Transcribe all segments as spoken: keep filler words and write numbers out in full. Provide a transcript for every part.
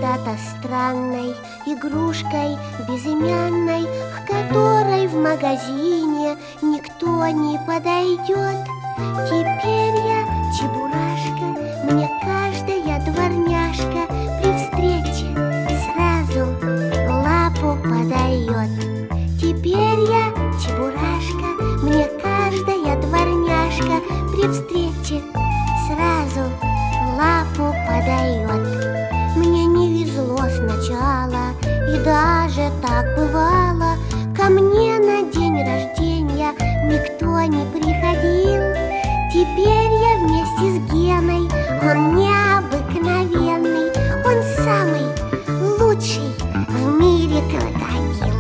когда-то странной игрушкой безымянной, к которой в магазине никто не подойдет. Теперь я чебурашка, мне каждая дворняжка при встрече сразу лапу подает. Теперь я чебурашка, мне каждая дворняжка при встрече сразу лапу подает. Мне не везло сначала, и даже так бывало. Ко мне на день рождения никто не приходил. Теперь я вместе с Геной, он необыкновенный, он самый лучший в мире крокодил.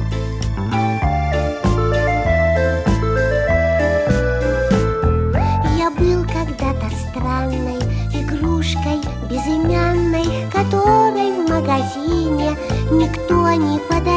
Я был когда-то странной игрушкой безымянной, к которой в магазине никто не подойдет.